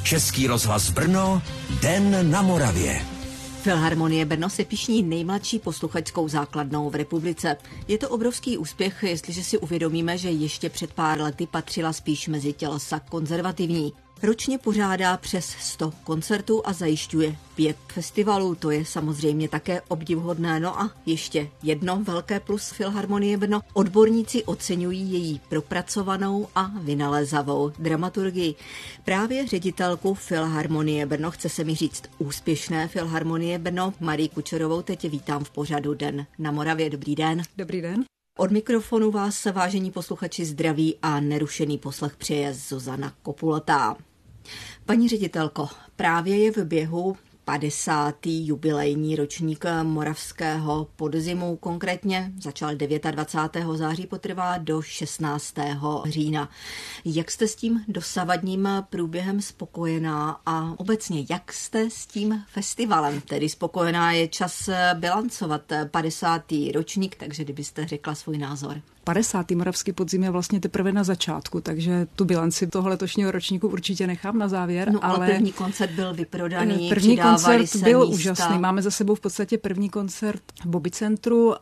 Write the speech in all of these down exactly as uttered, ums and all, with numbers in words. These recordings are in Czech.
Český rozhlas Brno, Den na Moravě. Filharmonie Brno se pyšní nejmladší posluchačskou základnou v republice. Je to obrovský úspěch, jestliže si uvědomíme, že ještě před pár lety patřila spíš mezi tělesa konzervativní. Ročně pořádá přes sto koncertů a zajišťuje pět festivalů. To je samozřejmě také obdivuhodné. No a ještě jedno velké plus Filharmonie Brno. Odborníci oceňují její propracovanou a vynalézavou dramaturgii. Právě ředitelku Filharmonie Brno, chce se mi říct úspěšné Filharmonie Brno, Marii Kučerovou, teď vítám v pořadu Den na Moravě. Dobrý den. Dobrý den. Od mikrofonu vás, vážení posluchači, zdraví a nerušený poslech přeje Zuzana Kopulatá. Paní ředitelko, právě je v běhu padesátý jubilejní ročník Moravského podzimu, konkrétně začal dvacátého devátého září, potrvá do šestnáctého října. Jak jste s tím dosavadním průběhem spokojená a obecně jak jste s tím festivalem? Tedy spokojená, je čas bilancovat padesátý ročník, takže kdybyste řekla svůj názor. padesátý Moravský podzim je vlastně teprve na začátku, takže tu bilanci toho letošního ročníku určitě nechám na závěr. No, ale, ale první koncert byl vyprodaný, první koncert se byl místa. úžasný. Máme za sebou v podstatě první koncert v Bobby Centru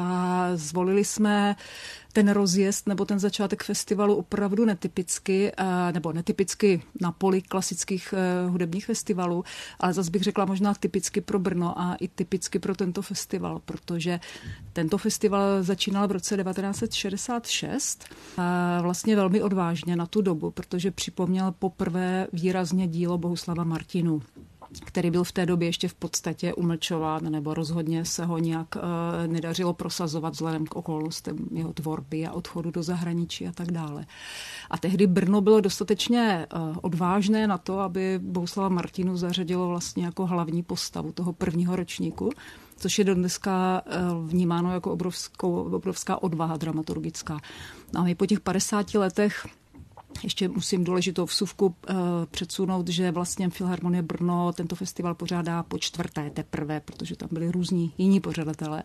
a zvolili jsme ten rozjezd nebo ten začátek festivalu opravdu netypicky, nebo netypicky na poli klasických hudebních festivalů, ale zase bych řekla možná typicky pro Brno a i typicky pro tento festival, protože tento festival začínal v roce devatenáct set šedesát šest a vlastně velmi odvážně na tu dobu, protože připomněl poprvé výrazně dílo Bohuslava Martinů, který byl v té době ještě v podstatě umlčován, nebo rozhodně se ho nějak e, nedařilo prosazovat vzhledem k okolnostem jeho tvorby a odchodu do zahraničí a tak dále. A tehdy Brno bylo dostatečně e, odvážné na to, aby Bohuslava Martinu zařadilo vlastně jako hlavní postavu toho prvního ročníku, což je dneska e, vnímáno jako obrovskou, obrovská odvaha dramaturgická. A my po těch padesáti letech ještě musím důležitou vsuvku uh, předsunout, že vlastně Filharmonie Brno tento festival pořádá po čtvrté teprve, protože tam byli různí jiní pořadatelé.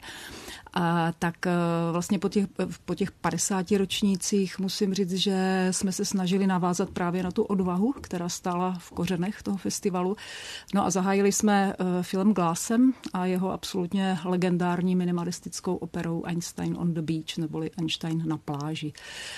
A tak uh, vlastně po těch, po těch padesáti ročnících musím říct, že jsme se snažili navázat právě na tu odvahu, která stála v kořenech toho festivalu. No a zahájili jsme uh, film Glassem a jeho absolutně legendární minimalistickou operou Einstein on the Beach, neboli Einstein na pláži.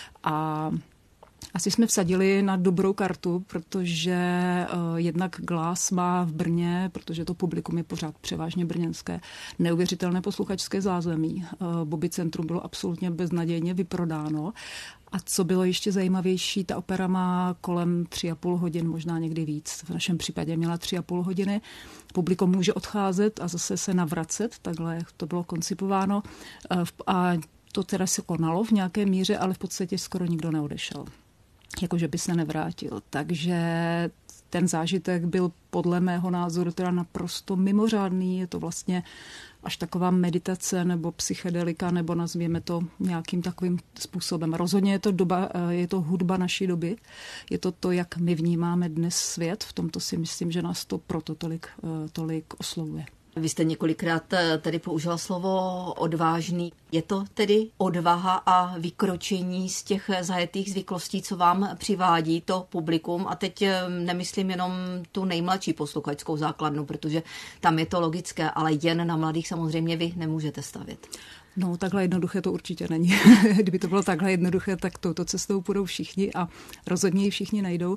A asi jsme vsadili na dobrou kartu, protože uh, jednak Glass má v Brně, protože to publikum je pořád převážně brněnské, neuvěřitelné posluchačské zázemí. Uh, Bobby Centrum bylo absolutně beznadějně vyprodáno. A co bylo ještě zajímavější, ta opera má kolem tři a půl hodin, možná někdy víc. V našem případě měla tři a půl hodiny. Publikum může odcházet a zase se navracet, takhle to bylo koncipováno. Uh, a to teda se konalo v nějaké míře, ale v podstatě skoro nikdo neodešel. Jakože by se nevrátil. Takže ten zážitek byl podle mého názoru teda naprosto mimořádný. Je to vlastně až taková meditace nebo psychedelika, nebo nazvěme to nějakým takovým způsobem. Rozhodně je to doba, je to hudba naší doby. Je to to, jak my vnímáme dnes svět. V tomto si myslím, že nás to proto tolik, tolik oslovuje. Vy jste několikrát tady použila slovo odvážný. Je to tedy odvaha a vykročení z těch zajetých zvyklostí, co vám přivádí to publikum? A teď nemyslím jenom tu nejmladší posluchačskou základnu, protože tam je to logické, ale jen na mladých samozřejmě vy nemůžete stavět. No, takhle jednoduché to určitě není. Kdyby to bylo takhle jednoduché, tak touto cestou půjdou všichni a rozhodně ji všichni najdou.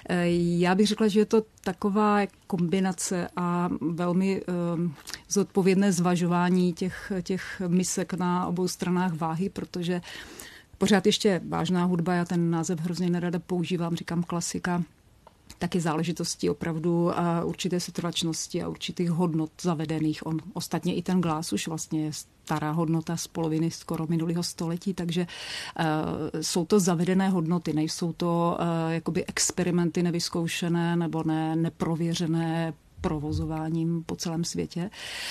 Já bych řekla, že je to taková kombinace a velmi um, zodpovědné zvažování těch, těch misek na obou stranách váhy, protože pořád ještě vážná hudba, já ten název hrozně nerada používám, říkám klasika, taky záležitosti opravdu a určité setrvačnosti a určitých hodnot zavedených. On ostatně i ten Glass už vlastně je stará hodnota z poloviny skoro minulého století, takže uh, jsou to zavedené hodnoty, nejsou to uh, jakoby experimenty nevyzkoušené nebo ne, neprověřené provozováním po celém světě,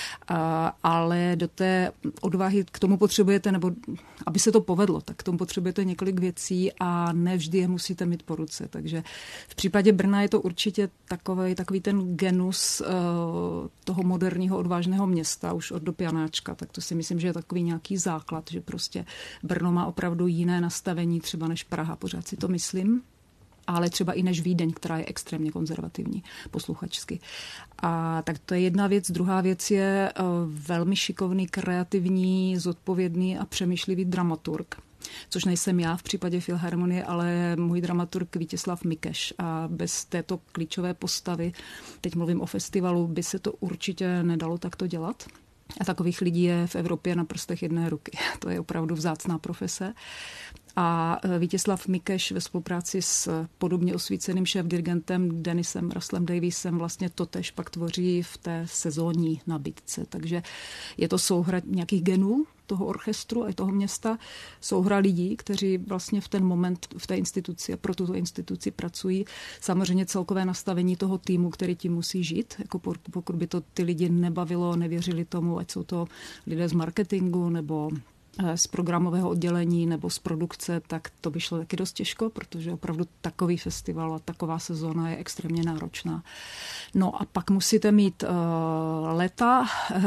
ale do té odvahy k tomu potřebujete, nebo aby se to povedlo, tak k tomu potřebujete několik věcí a ne vždy je musíte mít po ruce. Takže v případě Brna je to určitě takový, takový ten genus uh, toho moderního odvážného města už od dob Janáčka, tak to si myslím, že je takový nějaký základ, že prostě Brno má opravdu jiné nastavení třeba než Praha, pořád si to myslím. ale třeba i než Vídeň, která je extrémně konzervativní posluchačsky. A tak to je jedna věc. Druhá věc je velmi šikovný, kreativní, zodpovědný a přemýšlivý dramaturg. Což nejsem já v případě Filharmonie, ale můj dramaturg Vítězslav Mikeš. A bez této klíčové postavy, teď mluvím o festivalu, by se to určitě nedalo takto dělat. A takových lidí je v Evropě na prstech jedné ruky. To je opravdu vzácná profese. A Vítězslav Mikeš ve spolupráci s podobně osvíceným šéfdirigentem Denisem Russellem Daviesem vlastně totéž pak tvoří v té sezónní nabídce. Takže je to souhra nějakých genů toho orchestru a toho města, souhra lidí, kteří vlastně v ten moment v té instituci a pro tuto instituci pracují. Samozřejmě celkové nastavení toho týmu, který tím musí žít. Jako pokud by to ty lidi nebavilo, nevěřili tomu, ať jsou to lidé z marketingu nebo z programového oddělení nebo z produkce, tak to by šlo taky dost těžko, protože opravdu takový festival a taková sezóna je extrémně náročná. No a pak musíte mít uh, léta,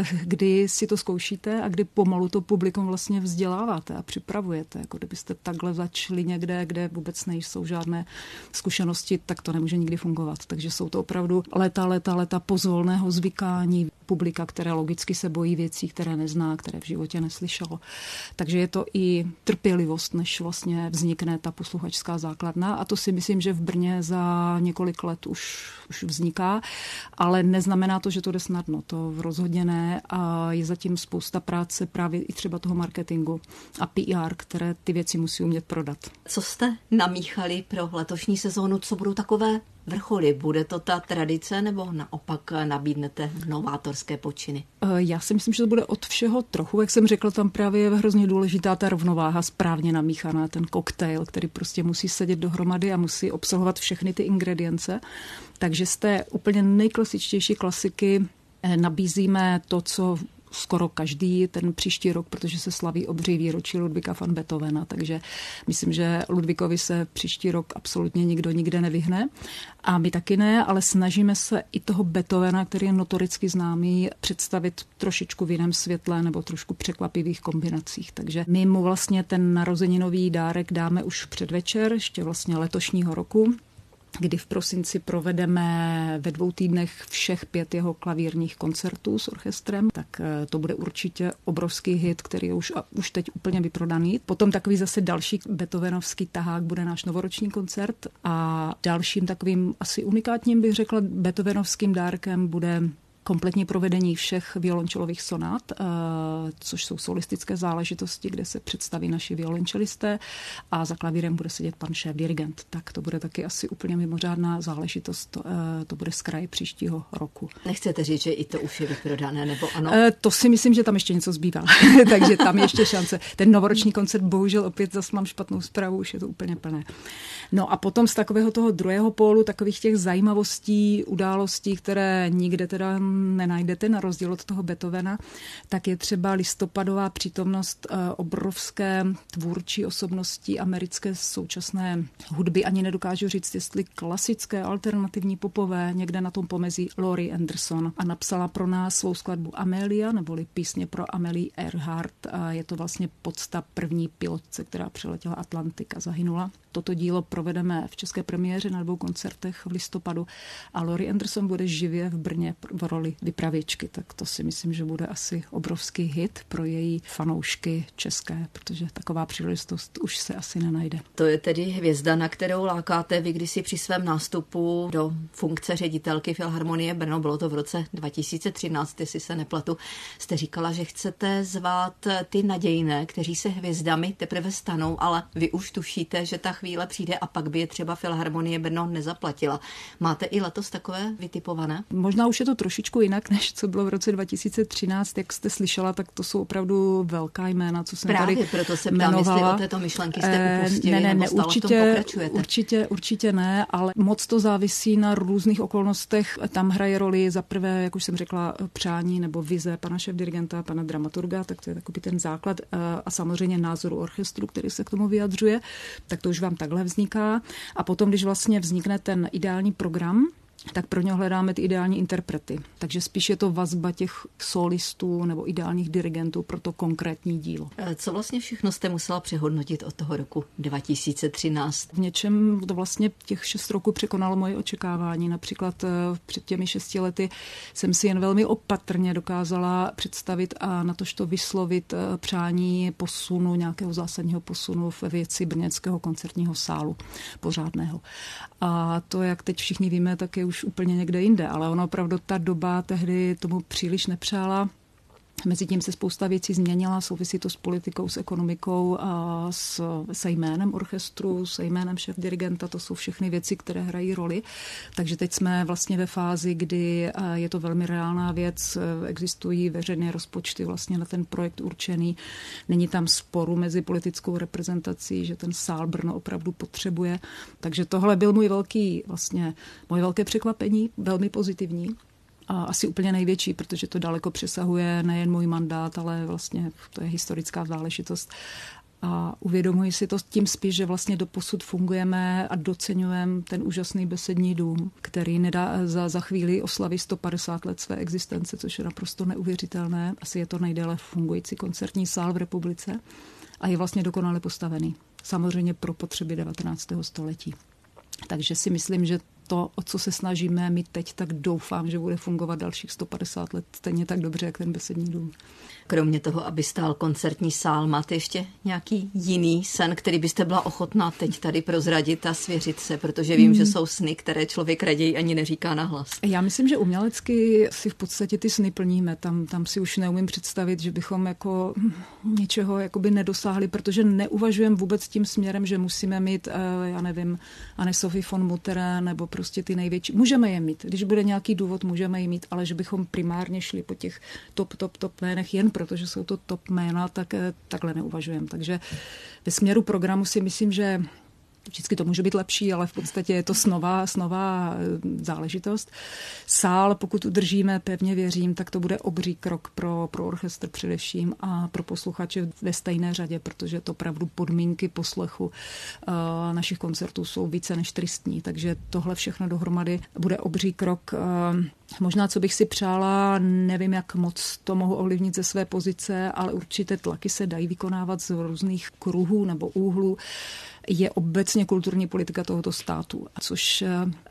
kdy si to zkoušíte a kdy pomalu to publikum vlastně vzděláváte a připravujete. Jako kdybyste takhle začali někde, kde vůbec nejsou žádné zkušenosti, tak to nemůže nikdy fungovat. Takže jsou to opravdu léta, léta, léta pozvolného zvykání publika, které logicky se bojí věcí, které nezná, které v životě neslyšelo. Takže je to i trpělivost, než vlastně vznikne ta posluchačská základna a to si myslím, že v Brně za několik let už, už vzniká, ale neznamená to, že to jde snadno, to rozhodně ne a je zatím spousta práce právě i třeba toho marketingu a P R, které ty věci musí umět prodat. Co jste namíchali pro letošní sezónu, co budou takové vrcholy? Bude to ta tradice nebo naopak nabídnete novátorské počiny? Já si myslím, že to bude od všeho trochu. Jak jsem řekla, tam právě je hrozně důležitá ta rovnováha, správně namíchaná, ten koktejl, který prostě musí sedět dohromady a musí obsahovat všechny ty ingredience. Takže z té úplně nejklasičtější klasiky nabízíme to, co skoro každý ten příští rok, protože se slaví obří výročí Ludvíka van Beethovena, takže myslím, že Ludvíkovi se příští rok absolutně nikdo nikde nevyhne. A my taky ne, ale snažíme se i toho Beethovena, který je notoricky známý, představit trošičku v jiném světle nebo trošku překvapivých kombinacích. Takže my mu vlastně ten narozeninový dárek dáme už předvečer, ještě vlastně letošního roku, kdy v prosinci provedeme ve dvou týdnech všech pět jeho klavírních koncertů s orchestrem, tak to bude určitě obrovský hit, který je už, už teď úplně vyprodaný. Potom takový zase další beethovenovský tahák bude náš novoroční koncert a dalším takovým asi unikátním, bych řekla, beethovenovským dárkem bude kompletní provedení všech violončelových sonát, což jsou solistické záležitosti, kde se představí naši violončelisté a za klavírem bude sedět pan šéf-dirigent. Tak to bude taky asi úplně mimořádná záležitost. To, to bude z kraje příštího roku. Nechcete říct, že i to už je vyprodané, nebo ano? To si myslím, že tam ještě něco zbývá. Takže tam ještě šance. Ten novoroční koncert, bohužel opět zase mám špatnou zprávu, už je to úplně plné. No a potom z takového toho druhého pólu, takových těch zajímavostí, událostí, které nikde teda nenajdete, na rozdíl od toho Beethovena, tak je třeba listopadová přítomnost obrovské tvůrčí osobnosti americké současné hudby. Ani nedokážu říct, jestli klasické, alternativní popové, někde na tom pomezí Laurie Anderson. A napsala pro nás svou skladbu Amelia, neboli písně pro Amelie Earhart. A je to vlastně podsta první pilotce, která přeletěla Atlantik a zahynula. Toto dílo provedeme v české premiéře na dvou koncertech v listopadu a Laurie Anderson bude živě v Brně v roli vypravěčky, tak to si myslím, že bude asi obrovský hit pro její fanoušky české, protože taková příležitost už se asi nenajde. To je tedy hvězda, na kterou lákáte vy, když si při svém nástupu do funkce ředitelky Filharmonie Brno, bylo to v roce dva tisíce třináct, jestli se nepletu, jste říkala, že chcete zvát ty nadějné, kteří se hvězdami teprve stanou, ale vy už tušíte, že ta chvíle přijde a pak by je třeba Filharmonie Brno nezaplatila. Máte i letos takové vytipované? Možná už je to trošičku jinak, než co bylo v roce dva tisíce třináct. Jak jste slyšela, tak to jsou opravdu velká jména, co jsem Právě tady proto se ptám, jmenovala. jestli o této myšlenky jste upustili, ne, ne, nebo ne, stále určitě, v tom pokračujete. Určitě, určitě ne, ale moc to závisí na různých okolnostech. Tam hraje roli za prvé, jak už jsem řekla, přání nebo vize pana šéfdirigenta, pana dramaturga, tak to je takový ten základ a samozřejmě názoru orchestru, který se k tomu vyjadřuje, tak to už vám takhle vzniká. A potom, když vlastně vznikne ten ideální program, tak pro něho hledáme ty ideální interprety. Takže spíš je to vazba těch solistů nebo ideálních dirigentů pro to konkrétní dílo. Co vlastně všechno jste musela přehodnotit od toho roku dva tisíce třináct? V něčem to vlastně těch šest roků překonalo moje očekávání. Například před těmi šesti lety jsem si jen velmi opatrně dokázala představit a natožto vyslovit přání posunu, nějakého zásadního posunu ve věci brněnského koncertního sálu pořádného. A to, jak teď všichni víme, tak je už úplně někde jinde, ale ono opravdu ta doba tehdy tomu příliš nepřála. Mezitím se spousta věcí změnila, souvisí to s politikou, s ekonomikou a s, se jménem orchestru, se jménem šéfdirigenta, to jsou všechny věci, které hrají roli. Takže teď jsme vlastně ve fázi, kdy je to velmi reálná věc, existují veřejné rozpočty vlastně na ten projekt určený, není tam sporu mezi politickou reprezentací, že ten sál Brno opravdu potřebuje. Takže tohle byl můj velký, vlastně, moje velké překvapení, velmi pozitivní. A asi úplně největší, protože to daleko přesahuje nejen můj mandát, ale vlastně to je historická záležitost. A uvědomuji si to tím spíš, že vlastně doposud fungujeme a doceňujeme ten úžasný besední dům, který nedá za, za chvíli oslaví sto padesát let své existence, což je naprosto neuvěřitelné. Asi je to nejdéle fungující koncertní sál v republice a je vlastně dokonale postavený. Samozřejmě pro potřeby devatenáctého století. Takže si myslím, že to, o co se snažíme my teď, tak doufám, že bude fungovat dalších sto padesát let stejně tak dobře, jak ten besední dům. Kromě toho, aby stál koncertní sál, máte ještě nějaký jiný sen, který byste byla ochotná teď tady prozradit a svěřit se, protože vím, hmm. že jsou sny, které člověk raději ani neříká nahlas. Já myslím, že umělecky si v podstatě ty sny plníme. Tam, tam si už neumím představit, že bychom jako něčeho jakoby nedosáhli, protože neuvažujeme vůbec tím směrem, že musíme mít, já nevím, Anne-Sophie von Mutter nebo prostě ty největší. Můžeme je mít. Když bude nějaký důvod, můžeme je mít, ale že bychom primárně šli po těch top, top, top jménech jen protože jsou to top jména, tak takhle neuvažujeme. Takže ve směru programu si myslím, že vždycky to může být lepší, ale v podstatě je to snová, snová záležitost. Sál, pokud udržíme, pevně věřím, tak to bude obří krok pro, pro orchestr především a pro posluchače ve stejné řadě, protože to opravdu podmínky poslechu uh, našich koncertů jsou více než tristní, takže tohle všechno dohromady bude obří krok. Uh, možná, co bych si přála, nevím, jak moc to mohu ovlivnit ze své pozice, ale určité tlaky se dají vykonávat z různých kruhů nebo úhlů. Je obecně kulturní politika tohoto státu, což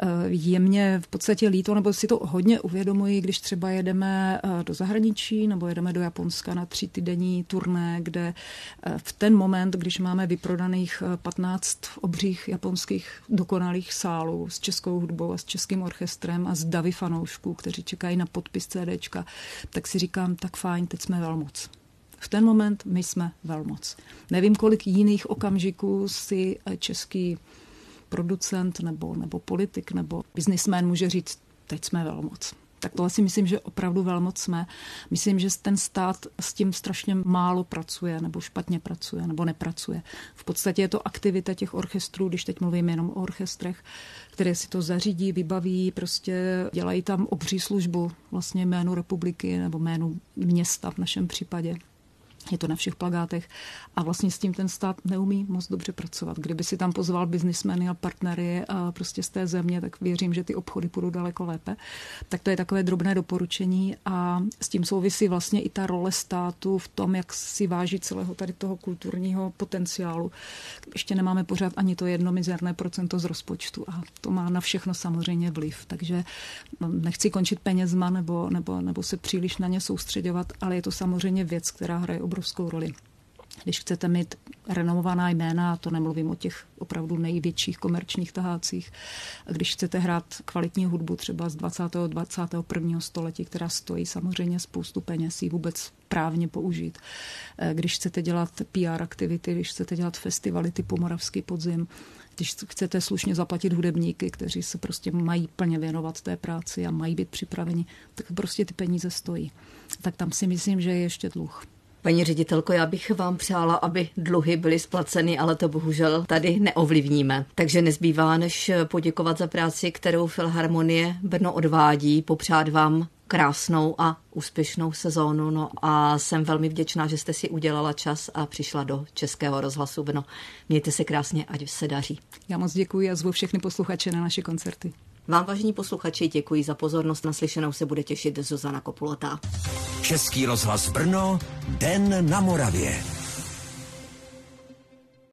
je mně v podstatě líto, nebo si to hodně uvědomuji, když třeba jedeme do zahraničí nebo jedeme do Japonska na tři týdenní turné, kde v ten moment, když máme vyprodaných patnáct obřích japonských dokonalých sálů s českou hudbou a s českým orchestrem a s davy fanoušků, kteří čekají na podpis CDčka, tak si říkám, tak fajn, teď jsme velmoc. V ten moment my jsme velmoc. Nevím, kolik jiných okamžiků si český producent nebo, nebo politik nebo biznismen může říct, teď jsme velmoc. Tak tohle si myslím, že opravdu velmoc jsme. Myslím, že ten stát s tím strašně málo pracuje, nebo špatně pracuje, nebo nepracuje. V podstatě je to aktivita těch orchestrů, když teď mluvím jenom o orchestrech, které si to zařídí, vybaví, prostě dělají tam obří službu vlastně jménu republiky nebo jménu města v našem případě. Je to na všech plakátech a vlastně s tím ten stát neumí moc dobře pracovat. Kdyby si tam pozval biznismeny a partnery a prostě z té země, tak věřím, že ty obchody půjdou daleko lépe. Tak to je takové drobné doporučení a s tím souvisí vlastně i ta role státu v tom, jak si váží celého tady toho kulturního potenciálu. Ještě nemáme pořád ani to jedno mizerné procento z rozpočtu a to má na všechno samozřejmě vliv. Takže nechci končit penězma nebo, nebo, nebo se příliš na ně soustředovat, ale je to samozřejmě věc, která hraje obrovskou roli. Když chcete mít renomovaná jména, to nemluvím o těch opravdu největších komerčních tahácích, když chcete hrát kvalitní hudbu třeba z dvacátého dvacátého prvního století, která stojí samozřejmě spoustu peněz, ji vůbec právně použít. Když chcete dělat P R aktivity, když chcete dělat festivaly typu Moravský podzim, když chcete slušně zaplatit hudebníky, kteří se prostě mají plně věnovat té práci a mají být připraveni, tak prostě ty peníze stojí. Tak tam si myslím, že je ještě dluh. Paní ředitelko, já bych vám přála, aby dluhy byly splaceny, ale to bohužel tady neovlivníme. Takže nezbývá, než poděkovat za práci, kterou Filharmonie Brno odvádí, popřát vám krásnou a úspěšnou sezónu. No a jsem velmi vděčná, že jste si udělala čas a přišla do Českého rozhlasu Brno. Mějte se krásně, ať se daří. Já moc děkuji a zvu všechny posluchače na naše koncerty. Vám, vážení posluchači, děkuji za pozornost. Naslyšenou se bude těšit Zuzana Kopulatá. Český rozhlas Brno, Den na Moravě.